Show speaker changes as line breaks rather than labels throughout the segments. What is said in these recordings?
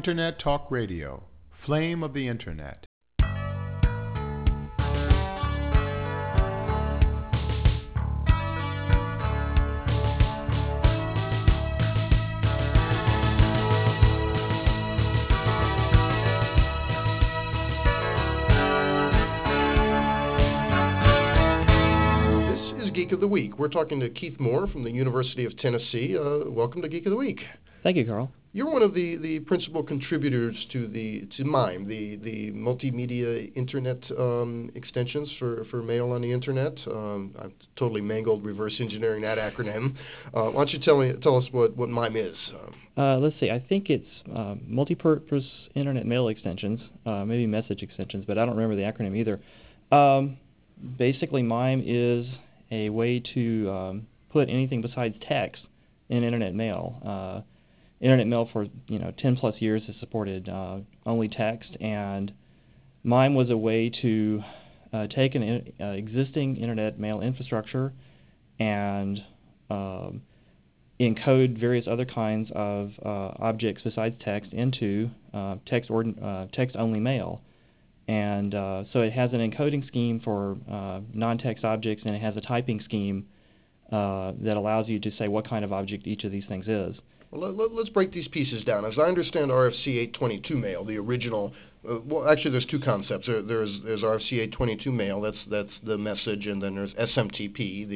Internet Talk Radio, Flame of the Internet.
This is Geek of the Week. We're talking to Keith Moore from the University of Tennessee. Welcome to Geek of the Week.
Thank you, Carl.
You're one of the principal contributors to MIME, the multimedia internet extensions for mail on the internet. I've totally mangled reverse engineering that acronym. Why don't you tell us what MIME is?
Let's see. I think it's multi-purpose internet mail extensions, maybe message extensions, but I don't remember the acronym either. Basically, MIME is a way to put anything besides text in internet mail. Internet mail for 10 plus years has supported only text, and MIME was a way to take an existing internet mail infrastructure and encode various other kinds of objects besides text into text-only mail. And so it has an encoding scheme for non-text objects, and it has a typing scheme that allows you to say what kind of object each of these things is.
Well, let's break these pieces down. As I understand RFC 822 mail, the original, well, actually there's two concepts. There's RFC 822 mail, that's the message, and then there's SMTP,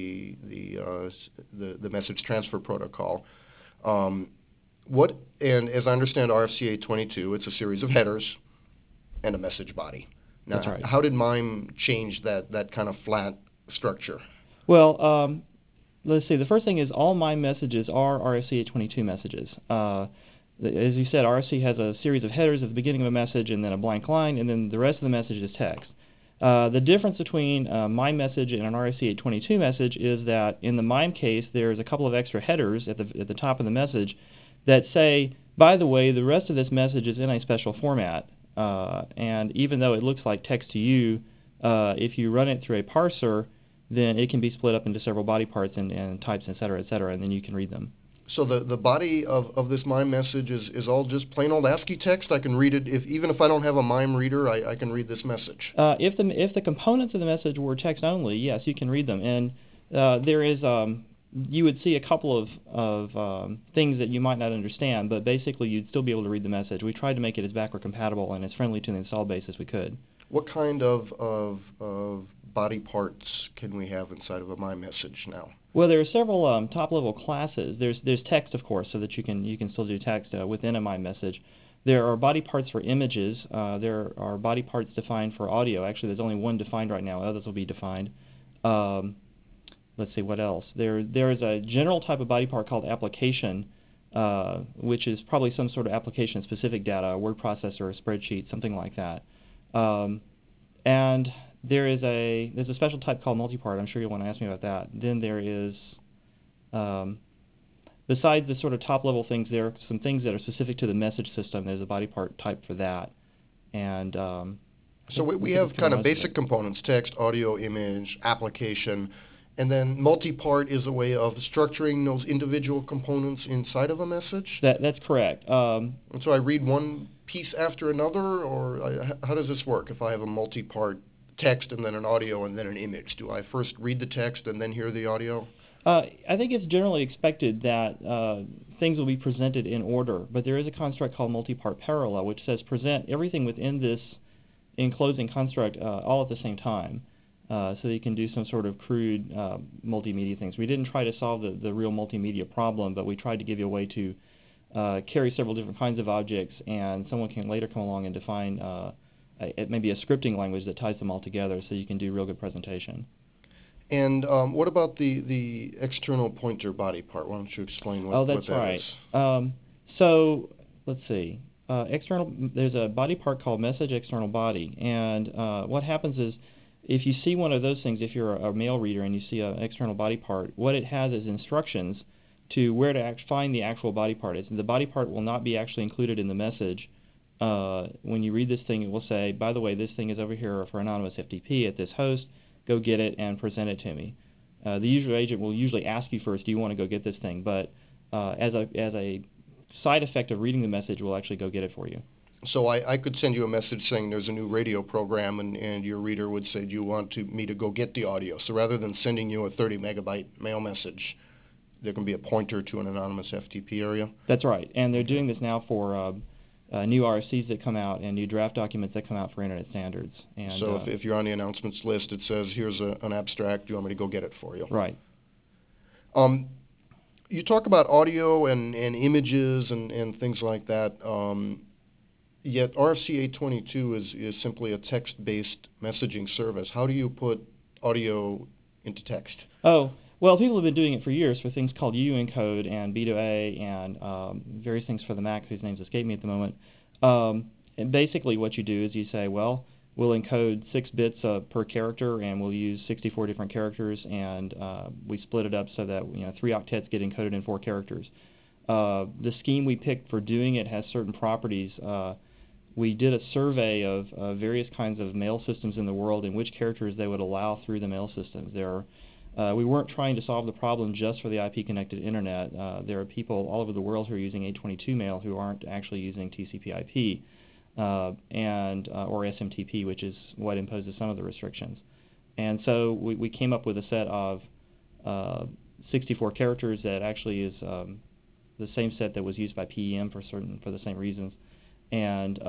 the message transfer protocol. And as I understand RFC 822, it's a series of headers and a message body. Now,
that's right.
How did MIME change that kind of flat structure?
Well, let's see. The first thing is all MIME messages are RFC 822 messages. As you said, RFC has a series of headers at the beginning of a message and then a blank line, and then the rest of the message is text. The difference between a MIME message and an RFC 822 message is that in the MIME case, there's a couple of extra headers at the top of the message that say, by the way, the rest of this message is in a special format. And even though it looks like text to you, if you run it through a parser, then it can be split up into several body parts and types, et cetera, and then you can read them.
So the body of this MIME message is all just plain old ASCII text? I can read it, even if I don't have a MIME reader, I can read this message?
If the components of the message were text only, yes, you can read them. And there is, you would see a couple of things that you might not understand, but basically you'd still be able to read the message. We tried to make it as backward compatible and as friendly to the install base as we could.
What kind of body parts can we have inside of a MIME message now?
Well, there are several top-level classes. There's text, of course, so that you can still do text within a MIME message. There are body parts for images. There are body parts defined for audio. Actually, there's only one defined right now. Others will be defined. Let's see, what else? There is a general type of body part called application, which is probably some sort of application-specific data, a word processor, a spreadsheet, something like that. And there's a special type called multipart. I'm sure you'll want to ask me about that. Then there is, besides the sort of top-level things, there are some things that are specific to the message system. There's a body part type for that. And
so we have kind of basic components: text, audio, image, application. And then multi-part is a way of structuring those individual components inside of a message?
That's correct.
And so I read one piece after another, or how does this work if I have a multi-part text and then an audio and then an image? Do I first read the text and then hear the audio?
I think it's generally expected that things will be presented in order, but there is a construct called multi-part parallel, which says present everything within this enclosing construct all at the same time. So that you can do some sort of crude multimedia things. We didn't try to solve the real multimedia problem, but we tried to give you a way to carry several different kinds of objects, and someone can later come along and define maybe a scripting language that ties them all together so you can do real good presentation.
And what about the external pointer body part? Why don't you explain what that is?
Oh, that's right. So let's see. There's a body part called message external body, and what happens is, if you see one of those things, if you're a mail reader and you see an external body part, what it has is instructions to where to find the actual body part. The body part will not be actually included in the message. When you read this thing, it will say, by the way, this thing is over here for anonymous FTP at this host. Go get it and present it to me. The user agent will usually ask you first, do you want to go get this thing? But as a side effect of reading the message will actually go get it for you.
So I could send you a message saying there's a new radio program, and your reader would say, do you want me to go get the audio? So rather than sending you a 30 megabyte mail message, there can be a pointer to an anonymous FTP area?
That's right. And they're doing this now for new RFCs that come out and new draft documents that come out for Internet standards. And,
so if you're on the announcements list, it says, here's an abstract, do you want me to go get it for you?
Right.
You talk about audio and images and things like that. Yet RFC 822 is simply a text-based messaging service. How do you put audio into text?
Oh, well, people have been doing it for years for things called UEncode and B2A and various things for the Mac whose names escape me at the moment. And basically what you do is you say, well, we'll encode 6 bits per character, and we'll use 64 different characters, and we split it up so that 3 octets get encoded in 4 characters. The scheme we picked for doing it has certain properties. We did a survey of various kinds of mail systems in the world and which characters they would allow through the mail systems. We weren't trying to solve the problem just for the IP-connected Internet. There are people all over the world who are using 822 mail who aren't actually using TCP/IP or SMTP, which is what imposes some of the restrictions. And so we came up with a set of 64 characters that actually is the same set that was used by PEM for the same reasons. And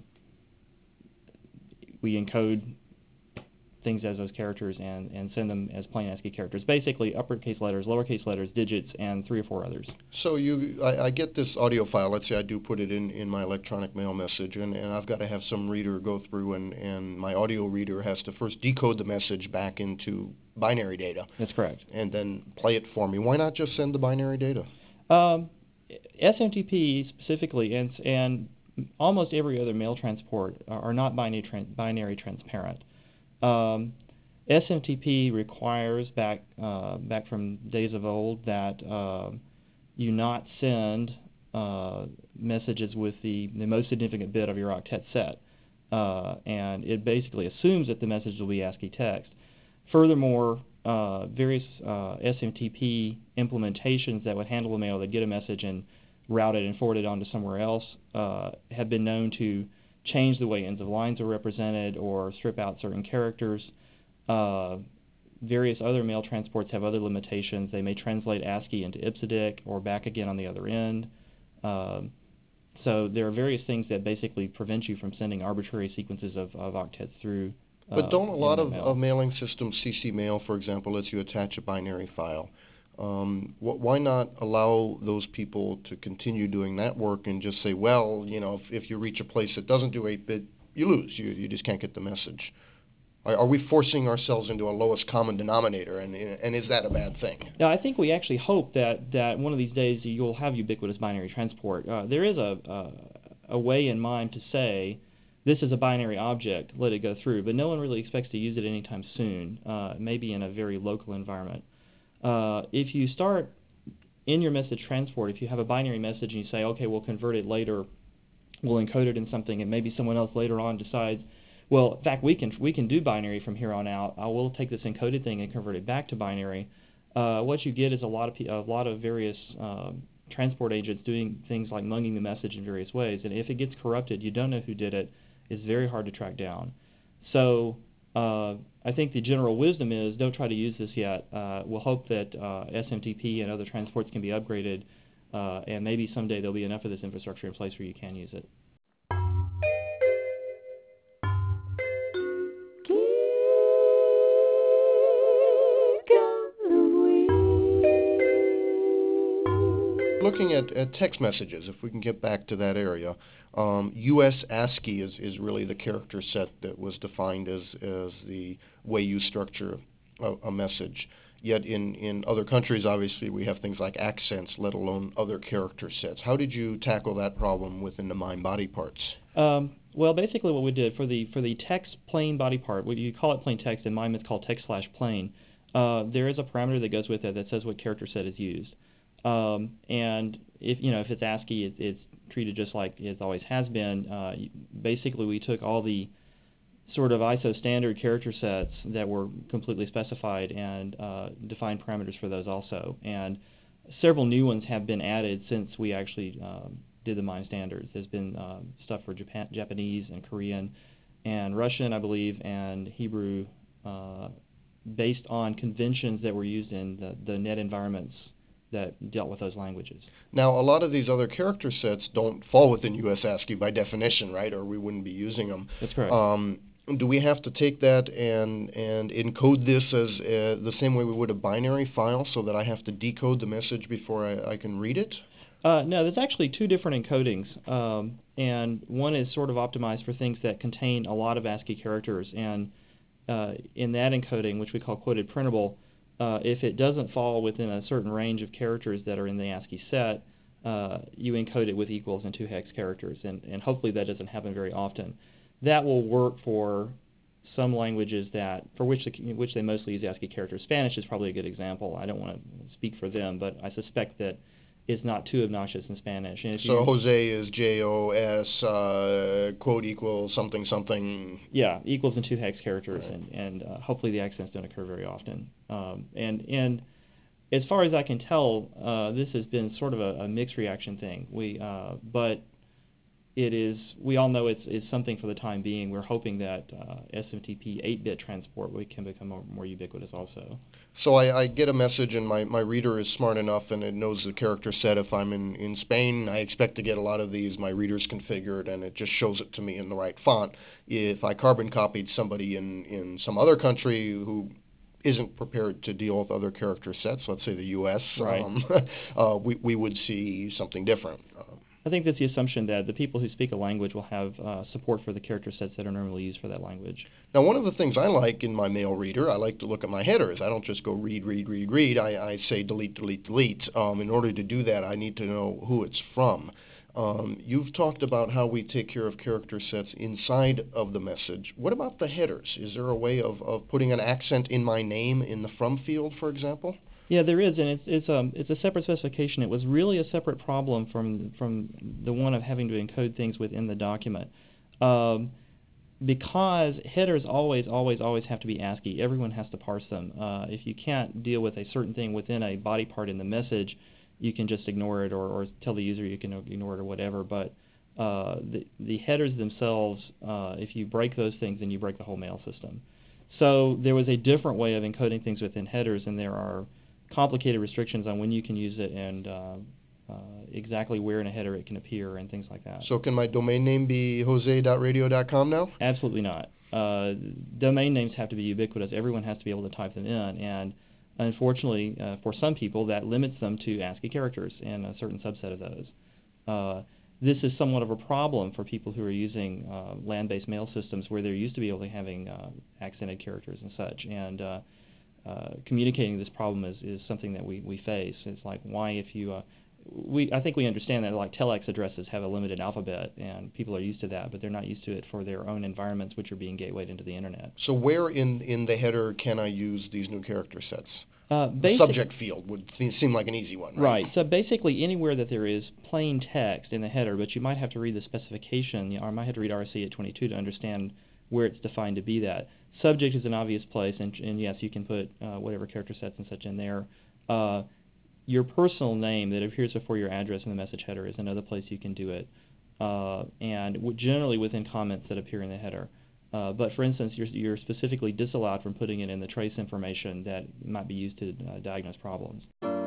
we encode things as those characters and send them as plain ASCII characters. Basically, uppercase letters, lowercase letters, digits, and 3 or 4 others.
So I get this audio file. Let's say I do put it in my electronic mail message, and I've got to have some reader go through, and my audio reader has to first decode the message back into binary data.
That's correct.
And then play it for me. Why not just send the binary data?
SMTP specifically and almost every other mail transport are not binary transparent. SMTP requires back from days of old that you not send messages with the most significant bit of your octet set, and it basically assumes that the message will be ASCII text. Furthermore, various SMTP implementations that would handle the mail that get a message and route it and forward it on to somewhere else have been known to change the way ends of lines are represented or strip out certain characters. Various other mail transports have other limitations. They may translate ASCII into IPSIDIC or back again on the other end. So there are various things that basically prevent you from sending arbitrary sequences of octets through.
But don't a lot of mailing systems, CC Mail, for example, lets you attach a binary file? Why not allow those people to continue doing that work and just say, well, if you reach a place that doesn't do 8-bit, you lose. You just can't get the message. Are we forcing ourselves into a lowest common denominator, and is that a bad thing?
No, I think we actually hope that one of these days you'll have ubiquitous binary transport. There is a way in mind to say, this is a binary object, let it go through, but no one really expects to use it anytime soon, maybe in a very local environment. If you start in your message transport, if you have a binary message and you say, okay, we'll convert it later, we'll encode it in something, and maybe someone else later on decides, well, in fact, we can do binary from here on out. I will take this encoded thing and convert it back to binary. What you get is a lot of various transport agents doing things like munging the message in various ways, and if it gets corrupted, you don't know who did it. It's very hard to track down. So I think the general wisdom is don't try to use this yet. We'll hope that SMTP and other transports can be upgraded, and maybe someday there'll be enough of this infrastructure in place where you can use it.
Looking at text messages, if we can get back to that area, US ASCII is really the character set that was defined as the way you structure a message. Yet in other countries, obviously, we have things like accents, let alone other character sets. How did you tackle that problem within the MIME body parts?
Well, basically what we did for the text plain body part, you call it plain text, in MIME it's called text/plain. There is a parameter that goes with it that says what character set is used. And if it's ASCII, it's treated just like it always has been. Basically, we took all the sort of ISO standard character sets that were completely specified and defined parameters for those also. And several new ones have been added since we actually did the MIME standards. There's been stuff for Japanese and Korean and Russian, I believe, and Hebrew, based on conventions that were used in the net environments that dealt with those languages.
Now, a lot of these other character sets don't fall within US ASCII by definition, right? Or we wouldn't be using them.
That's correct.
Do we have to take that and encode this as the same way we would a binary file, so that I have to decode the message before I can read it?
No, there's actually two different encodings, and one is sort of optimized for things that contain a lot of ASCII characters, and in that encoding, which we call quoted printable, if it doesn't fall within a certain range of characters that are in the ASCII set, you encode it with equals and 2 hex characters, and hopefully that doesn't happen very often. That will work for some languages for which they mostly use ASCII characters. Spanish is probably a good example. I don't want to speak for them, but I suspect that it's not too obnoxious in Spanish. And
so Jose is JOS, quote equals something something.
Yeah, equals and 2 hex characters, right. and hopefully the accents don't occur very often. And as far as I can tell, this has been sort of a mixed reaction thing. But we all know it's something for the time being. We're hoping that SMTP 8-bit transport can become more ubiquitous also.
So I get a message, and my reader is smart enough, and it knows the character set. If I'm in Spain, I expect to get a lot of these. My reader's configured, and it just shows it to me in the right font. If I carbon copied somebody in some other country who isn't prepared to deal with other character sets, let's say the U.S.,
right.
We would see something different.
I think that's the assumption that the people who speak a language will have support for the character sets that are normally used for that language.
Now, one of the things I like in my mail reader, I like to look at my headers. I don't just go read, read, read, read. I say delete, delete, delete. In order to do that, I need to know who it's from. You've talked about how we take care of character sets inside of the message. What about the headers? Is there a way of putting an accent in my name in the from field, for example?
Yeah, there is, and it's a separate specification. It was really a separate problem from the one of having to encode things within the document, because headers always have to be ASCII. Everyone has to parse them. If you can't deal with a certain thing within a body part in the message, you can just ignore it or tell the user you can ignore it or whatever. But the headers themselves, if you break those things, then you break the whole mail system. So there was a different way of encoding things within headers, and there are complicated restrictions on when you can use it and exactly where in a header it can appear and things like that.
So can my domain name be jose.radio.com now?
Absolutely not. Domain names have to be ubiquitous. Everyone has to be able to type them in, and unfortunately for some people that limits them to ASCII characters and a certain subset of those. This is somewhat of a problem for people who are using land-based mail systems where they're used to be able to having accented characters and such, and communicating this problem is something that we face. It's like, why if you I think we understand that like telex addresses have a limited alphabet and people are used to that, but they're not used to it for their own environments which are being gatewayed into the internet.
So where in the header can I use these new character sets? The subject field would seem like an easy one, right?
Right. So basically anywhere that there is plain text in the header, but you might have to read the specification, or might have to read RSA 822 to understand where it's defined to be that. Subject is an obvious place, and yes, you can put whatever character sets and such in there. Your personal name that appears before your address in the message header is another place you can do it, and generally within comments that appear in the header. But for instance, you're specifically disallowed from putting it in the trace information that might be used to diagnose problems.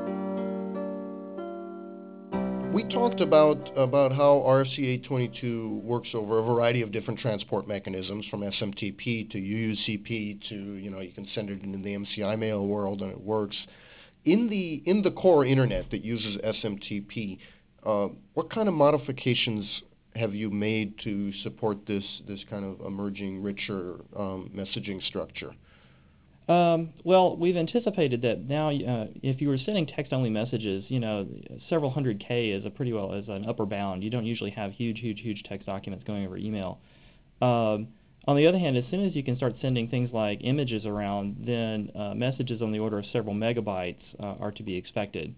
We talked about how RFC 822 works over a variety of different transport mechanisms, from SMTP to UUCP to, you can send it into the MCI mail world and it works. In the core internet that uses SMTP, what kind of modifications have you made to support this kind of emerging, richer messaging structure?
Well, we've anticipated that now. If you were sending text-only messages, several hundred K is as an upper bound. You don't usually have huge text documents going over email. On the other hand, as soon as you can start sending things like images around, then messages on the order of several megabytes are to be expected.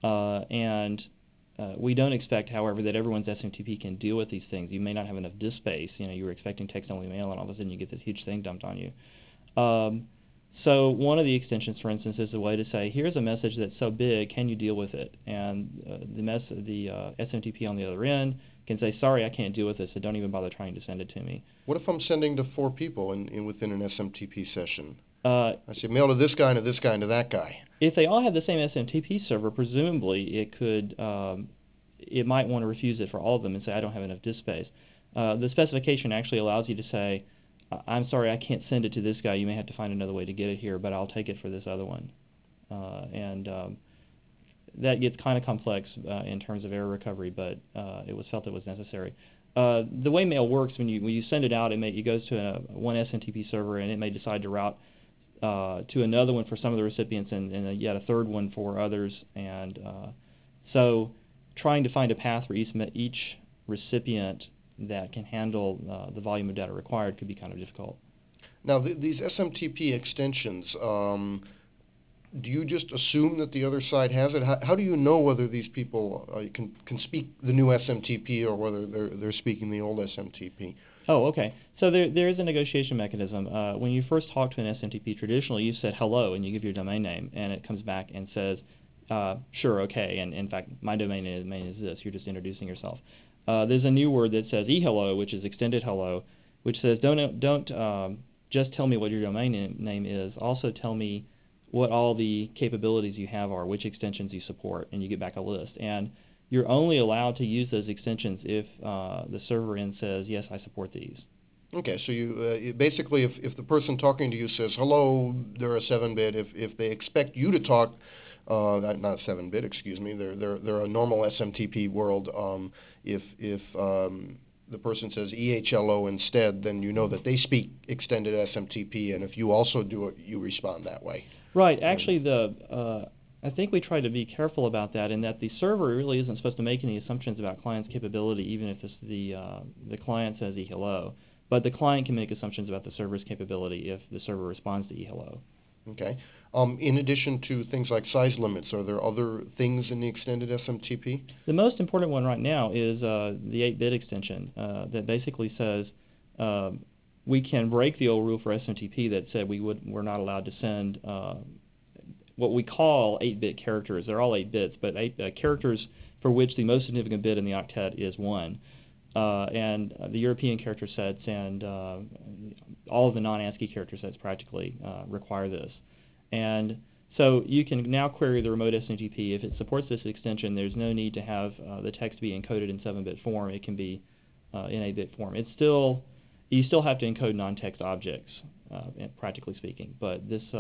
We don't expect, however, that everyone's SMTP can deal with these things. You may not have enough disk space. You were expecting text-only mail, and all of a sudden you get this huge thing dumped on you. So one of the extensions, for instance, is a way to say, here's a message that's so big, can you deal with it? And the SMTP on the other end can say, sorry, I can't deal with this, so don't even bother trying to send it to me.
What if I'm sending to 4 people within an SMTP session?
I
say mail to this guy, and to this guy, and to that guy.
If they all have the same SMTP server, presumably it might want to refuse it for all of them and say, I don't have enough disk space. The specification actually allows you to say, I'm sorry, I can't send it to this guy. You may have to find another way to get it here, but I'll take it for this other one. That gets kind of complex in terms of error recovery, but it was felt it was necessary. The way mail works, when you send it out, it goes to one SMTP server, and it may decide to route to another one for some of the recipients, and yet a third one for others. And so trying to find a path for each recipient that can handle the volume of data required could be kind of difficult.
Now, these SMTP extensions, do you just assume that the other side has it? How do you know whether these people can speak the new SMTP or whether they're speaking the old SMTP?
Oh, okay. So there is a negotiation mechanism. When you first talk to an SMTP, traditionally you said hello and you give your domain name, and it comes back and says, sure, okay, and in fact, my domain name is this. You're just introducing yourself. There's a new word that says eHello, which is extended hello, which says don't just tell me what your domain name is. Also tell me what all the capabilities you have are, which extensions you support, and you get back a list. And you're only allowed to use those extensions if the server end says, yes, I support these.
Okay, so you basically, if the person talking to you says, hello, they're a 7-bit, if they expect you to talk, not 7-bit, excuse me, they're a normal SMTP world. If the person says EHLO instead, then you know that they speak extended SMTP, and if you also do it, you respond that way.
Right. Actually, I think we try to be careful about that, in that the server really isn't supposed to make any assumptions about client's capability, even if the client says eHello. But the client can make assumptions about the server's capability if the server responds to eHello.
Okay. In addition to things like size limits, are there other things in the extended SMTP?
The most important one right now is the 8-bit extension that basically says we can break the old rule for SMTP that said we're not allowed to send what we call 8-bit characters. They're all 8 bits, but characters for which the most significant bit in the octet is 1. And the European character sets and all of the non-ASCII character sets practically require this. And so you can now query the remote SMTP. If it supports this extension, there's no need to have the text be encoded in 7-bit form. It can be in 8-bit form. You still have to encode non-text objects, practically speaking. But this...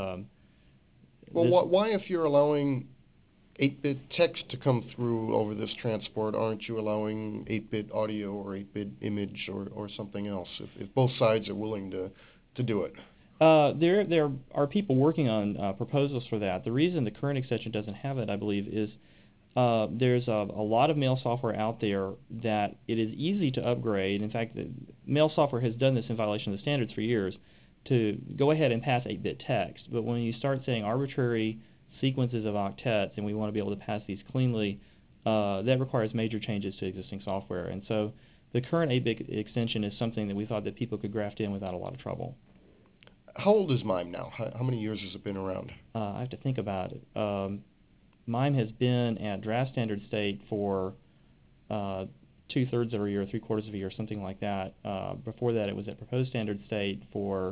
why, if you're allowing 8-bit text to come through over this transport, aren't you allowing 8-bit audio or 8-bit image or something else, if both sides are willing to do it?
There are people working on proposals for that. The reason the current extension doesn't have it, I believe, is there's a lot of mail software out there that it is easy to upgrade. In fact, mail software has done this in violation of the standards for years, to go ahead and pass 8-bit text. But when you start saying arbitrary sequences of octets and we want to be able to pass these cleanly, that requires major changes to existing software. And so the current 8-bit extension is something that we thought that people could graft in without a lot of trouble.
How old is MIME now? How many years has it been around?
I have to think about it. MIME has been at draft standard state for 2/3 of a year, 3/4 of a year, something like that. Before that, it was at proposed standard state for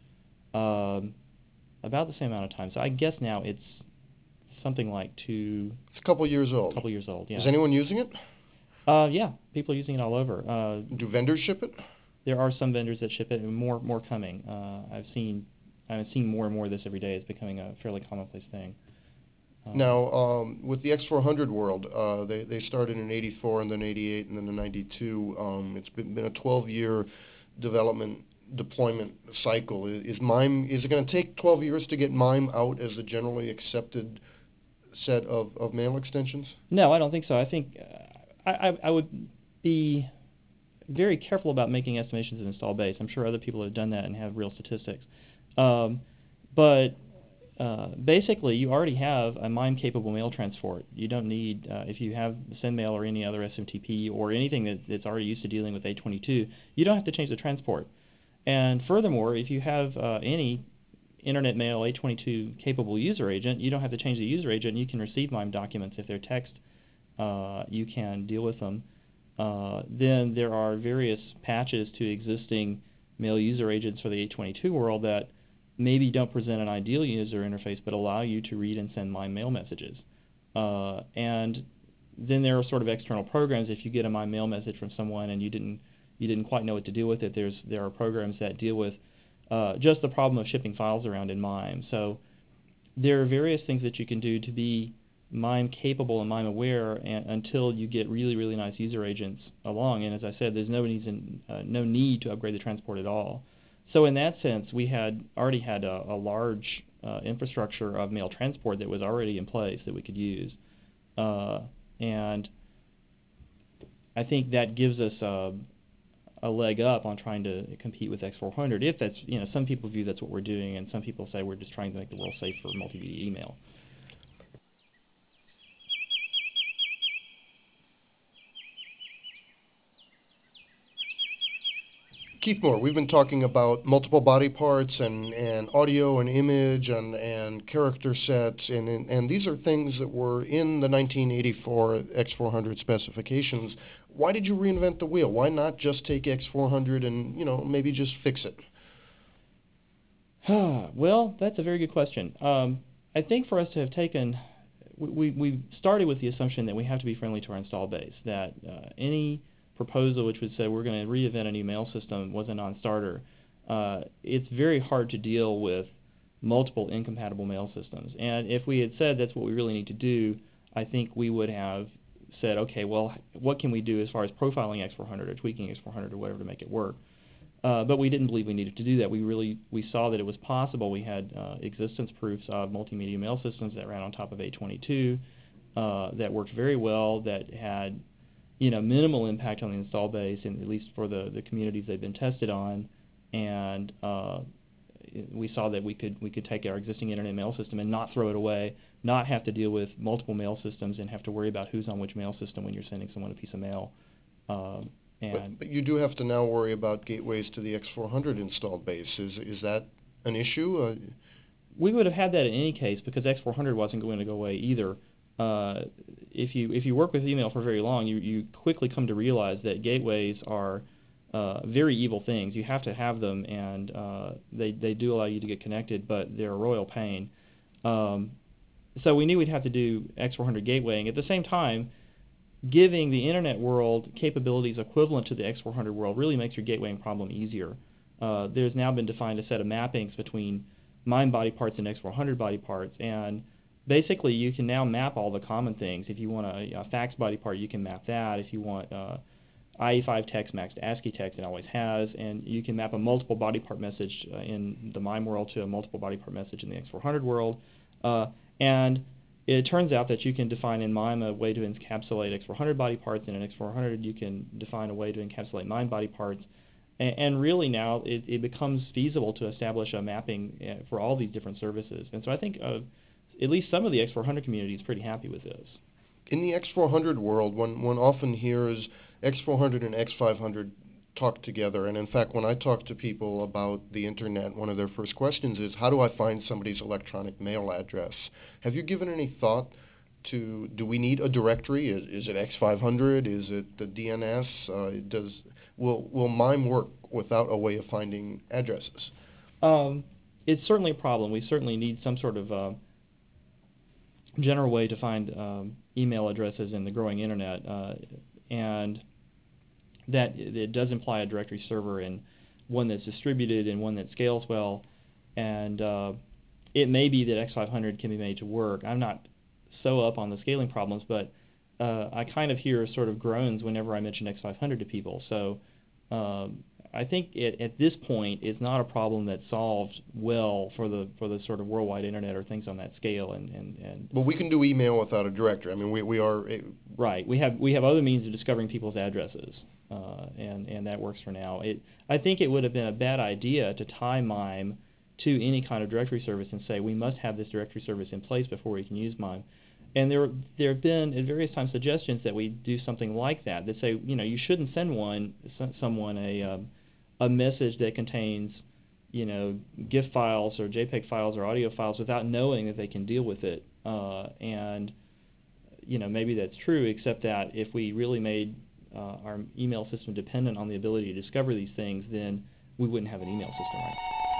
about the same amount of time. So I guess now it's something like
It's a couple years old.
A couple years old, yeah.
Is anyone using it?
Yeah, people are using it all over.
Do vendors ship it?
There are some vendors that ship it, and more coming. I've seen more and more of this every day. It's becoming a fairly commonplace thing.
Now, with the X400 world, they started in '84 and then '88 and then in '92. It's been a 12-year deployment cycle. Is it going to take 12 years to get MIME out as a generally accepted set of mail extensions?
No, I don't think so. I think I would be very careful about making estimations of install base. I'm sure other people have done that and have real statistics. But basically, you already have a MIME-capable mail transport. You don't need, if you have SendMail or any other SMTP or anything that's already used to dealing with A22, you don't have to change the transport. And furthermore, if you have any Internet Mail 822 capable user agent, you don't have to change the user agent. You can receive MIME documents. If they're text, you can deal with them. Then there are various patches to existing mail user agents for the 822 world that maybe don't present an ideal user interface but allow you to read and send MIME mail messages. And then there are sort of external programs. If you get a MIME mail message from someone and you didn't quite know what to do with it, there are programs that deal with just the problem of shipping files around in MIME. So there are various things that you can do to be MIME capable and MIME aware until you get really, really nice user agents along. And as I said, there's no need to upgrade the transport at all. So in that sense, we had already had a large infrastructure of mail transport that was already in place that we could use. And I think that gives us a leg up on trying to compete with X400. If that's, some people view that's what we're doing, and some people say we're just trying to make the world safe for multimedia email.
Keith Moore, we've been talking about multiple body parts and audio and image and character sets, and these are things that were in the 1984 X400 specifications. Why did you reinvent the wheel? Why not just take X400 and, maybe just fix it?
Well, that's a very good question. I think for us to have taken, we started with the assumption that we have to be friendly to our install base, that any proposal which would say we're going to reinvent a new mail system was a non-starter. It's very hard to deal with multiple incompatible mail systems. And if we had said that's what we really need to do, I think we would have said, okay, well, what can we do as far as profiling X400 or tweaking X400 or whatever to make it work? But we didn't believe we needed to do that. We saw that it was possible. We had existence proofs of multimedia mail systems that ran on top of 822 that worked very well, that had minimal impact on the install base, and at least for the communities they've been tested on. And we saw that we could take our existing internet mail system and not throw it away, not have to deal with multiple mail systems and have to worry about who's on which mail system when you're sending someone a piece of mail.
But you do have to now worry about gateways to the X400 installed base. Is that an issue?
We would have had that in any case because X400 wasn't going to go away either. If you work with email for very long, you quickly come to realize that gateways are very evil things. You have to have them, and they do allow you to get connected, but they're a royal pain. So we knew we'd have to do X400 gatewaying. At the same time, giving the internet world capabilities equivalent to the X400 world really makes your gatewaying problem easier. There's now been defined a set of mappings between MIME body parts and X400 body parts, and basically you can now map all the common things. If you want a fax body part, you can map that. If you want IE5 text max to ASCII text, it always has, and you can map a multiple body part message in the MIME world to a multiple body part message in the X400 world. And it turns out that you can define in MIME a way to encapsulate X400 body parts, and in X400 you can define a way to encapsulate MIME body parts. And really now it becomes feasible to establish a mapping for all these different services. And so I think at least some of the X400 community is pretty happy with this.
In the X400 world, one often hears X400 and X500 talk together. And in fact, when I talk to people about the internet, one of their first questions is, how do I find somebody's electronic mail address? Have you given any thought to, do we need a directory? Is it X500? Is it the DNS? Will MIME work without a way of finding addresses?
It's certainly a problem. We certainly need some sort of general way to find email addresses in the growing internet, and that it does imply a directory server and one that's distributed and one that scales well, and it may be that X500 can be made to work. I'm not so up on the scaling problems, but I kind of hear sort of groans whenever I mention X500 to people. So I think at this point it's not a problem that's solved well for the sort of worldwide internet or things on that scale. And
But we can do email without a directory. I mean, we are
right. We have other means of discovering people's addresses, and that works for now. I think it would have been a bad idea to tie MIME to any kind of directory service and say we must have this directory service in place before we can use MIME. And there have been at various times suggestions that we do something like that. That say, you shouldn't send someone a message that contains GIF files or JPEG files or audio files without knowing that they can deal with it. And maybe that's true, except that if we really made our email system dependent on the ability to discover these things, then we wouldn't have an email system, right?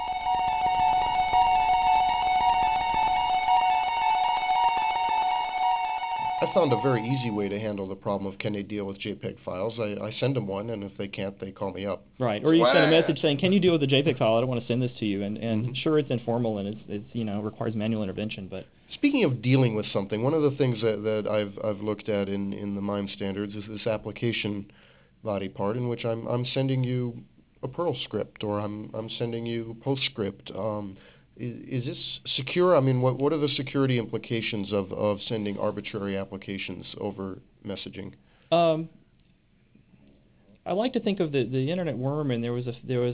I found a very easy way to handle the problem of can they deal with JPEG files. I send them one, and if they can't, they call me up.
Right, or you send a message saying, "Can you deal with the JPEG file? I don't want to send this to you." And sure, it's informal and it's requires manual intervention, but
Speaking of dealing with something, one of the things that I've looked at in the MIME standards is this application body part in which I'm sending you a Perl script or I'm sending you PostScript. Is this secure? I mean, what are the security implications of sending arbitrary applications over messaging?
I like to think of the internet worm, and there was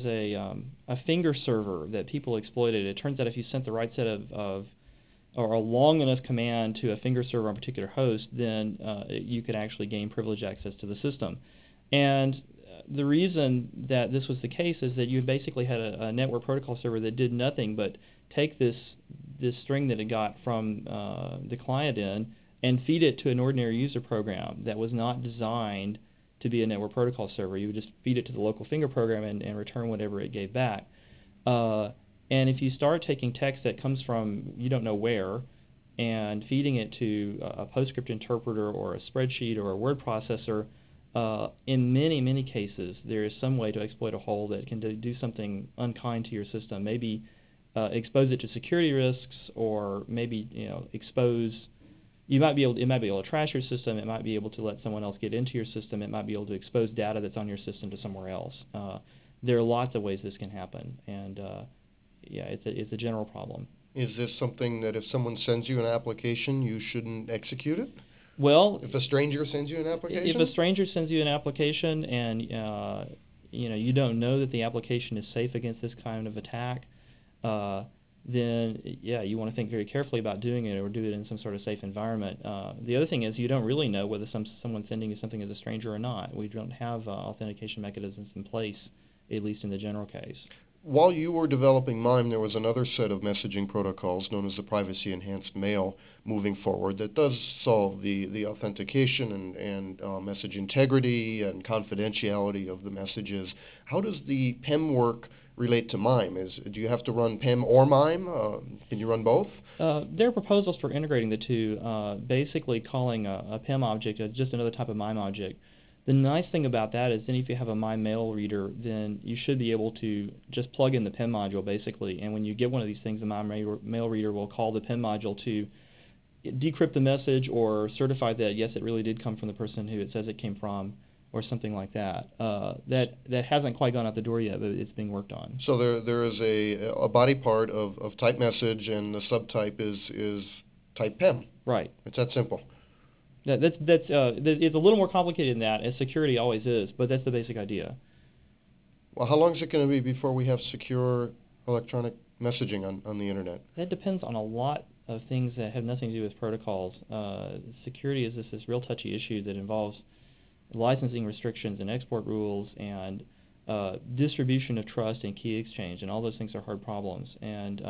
a finger server that people exploited. It turns out if you sent the right set of or a long enough command to a finger server on a particular host, then you could actually gain privileged access to the system. And the reason that this was the case is that you basically had a network protocol server that did nothing but take this string that it got from the client end and feed it to an ordinary user program that was not designed to be a network protocol server. You would just feed it to the local finger program and return whatever it gave back. And if you start taking text that comes from you don't know where and feeding it to a PostScript interpreter or a spreadsheet or a word processor, in many, many cases, there is some way to exploit a hole that can do something unkind to your system. Maybe expose it to security risks, or maybe expose. It might be able to trash your system. It might be able to let someone else get into your system. It might be able to expose data that's on your system to somewhere else. There are lots of ways this can happen, and it's a general problem.
Is this something that if someone sends you an application, you shouldn't execute it?
Well,
if a stranger sends you an application?
If a stranger sends you an application and you don't know that the application is safe against this kind of attack, then you want to think very carefully about doing it or do it in some sort of safe environment. The other thing is you don't really know whether someone sending you something is a stranger or not. We don't have authentication mechanisms in place, at least in the general case.
While you were developing MIME, there was another set of messaging protocols known as the Privacy Enhanced Mail moving forward that does solve the authentication and message integrity and confidentiality of the messages. How does the PEM work relate to MIME? Do you have to run PEM or MIME? Can you run both?
There are proposals for integrating the two, basically calling a PEM object just another type of MIME object. The nice thing about that is then if you have a MIME mail reader, then you should be able to just plug in the PEM module basically, and when you get one of these things, the MIME mail reader will call the PEM module to decrypt the message or certify that yes, it really did come from the person who it says it came from, or something like that. That hasn't quite gone out the door yet, but it's being worked on.
So there is a body part of type message, and the subtype is type PEM.
Right.
It's that simple.
It's a little more complicated than that, as security always is, but that's the basic idea.
Well, how long is it going to be before we have secure electronic messaging on the internet?
That depends on a lot of things that have nothing to do with protocols. Security is this real touchy issue that involves licensing restrictions and export rules and distribution of trust and key exchange, and all those things are hard problems. And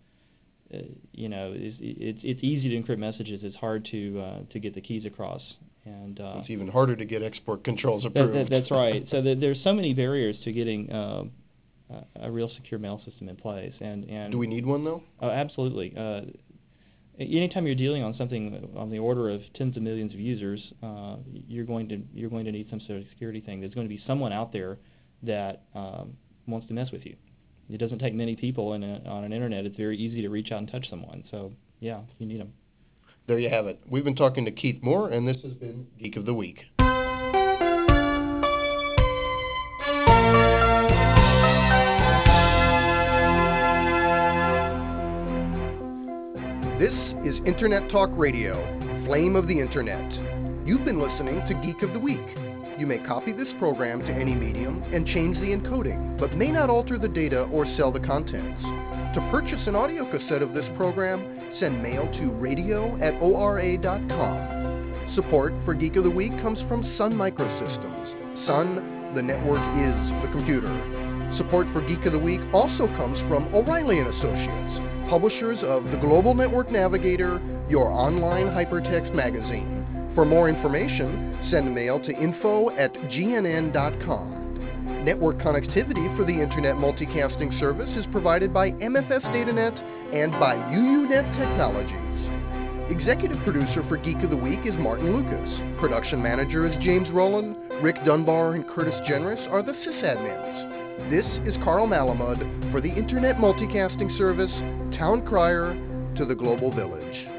it's easy to encrypt messages. It's hard to get the keys across, and
it's even harder to get export controls approved.
That's right. So there's so many barriers to getting a real secure mail system in place. And
do we need one though?
Absolutely. Anytime you're dealing on something on the order of tens of millions of users, you're going to need some sort of security thing. There's going to be someone out there that wants to mess with you. It doesn't take many people on an internet. It's very easy to reach out and touch someone. So, yeah, you need them.
There you have it. We've been talking to Keith Moore, and this has been Geek of the Week. This is Internet Talk Radio, Flame of the Internet. You've been listening to Geek of the Week. You may copy this program to any medium and change the encoding, but may not alter the data or sell the contents. To purchase an audio cassette of this program, send mail to radio@ora.com. Support for Geek of the Week comes from Sun Microsystems. Sun, the network is the computer. Support for Geek of the Week also comes from O'Reilly & Associates, publishers of the Global Network Navigator, your online hypertext magazine. For more information, send mail to info@gnn.com. Network connectivity for the Internet Multicasting Service is provided by MFS DataNet and by UUNet Technologies. Executive producer for Geek of the Week is Martin Lucas. Production manager is James Rowland. Rick Dunbar and Curtis Generous are the sysadmins. This is Carl Malamud for the Internet Multicasting Service, Town Crier to the Global Village.